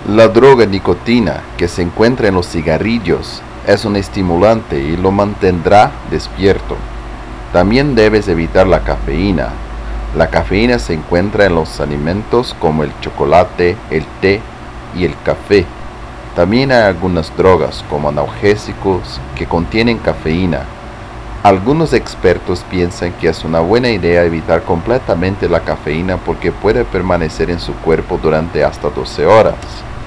La droga nicotina que se encuentra en los cigarrillos es un estimulante y lo mantendrá despierto. También debes evitar la cafeína. La cafeína se encuentra en los alimentos como el chocolate, el té y el café. También hay algunas drogas como analgésicos que contienen cafeína. Algunos expertos piensan que es una buena idea evitar completamente la cafeína porque puede permanecer en su cuerpo durante hasta 12 horas.